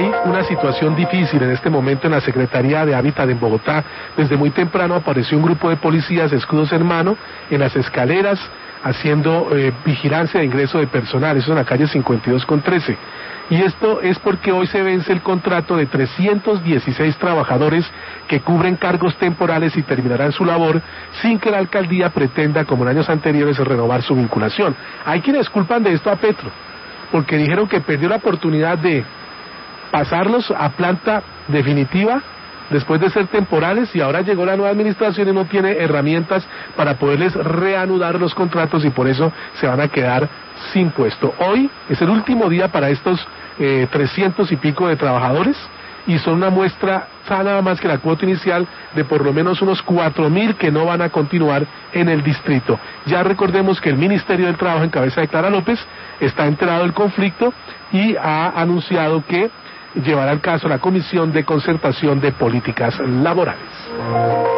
Hay una situación difícil en este momento en la Secretaría de Hábitat en Bogotá. Desde muy temprano apareció un grupo de policías, escudos en mano, en las escaleras, haciendo vigilancia de ingreso de personal. Eso en la calle 52 con 13. Y esto es porque hoy se vence el contrato de 316 trabajadores que cubren cargos temporales y terminarán su labor sin que la alcaldía pretenda, como en años anteriores, renovar su vinculación. Hay quienes culpan de esto a Petro, porque dijeron que perdió la oportunidad de pasarlos a planta definitiva después de ser temporales, y ahora llegó la nueva administración y no tiene herramientas para poderles reanudar los contratos, y por eso se van a quedar sin puesto. Hoy es el último día para estos 300 y pico de trabajadores, y son una muestra nada más que la cuota inicial de por lo menos unos 4.000 que no van a continuar en el distrito. Ya recordemos que el Ministerio del Trabajo, en cabeza de Clara López, está enterado del conflicto y ha anunciado que llevará el caso a la Comisión de Concertación de Políticas Laborales.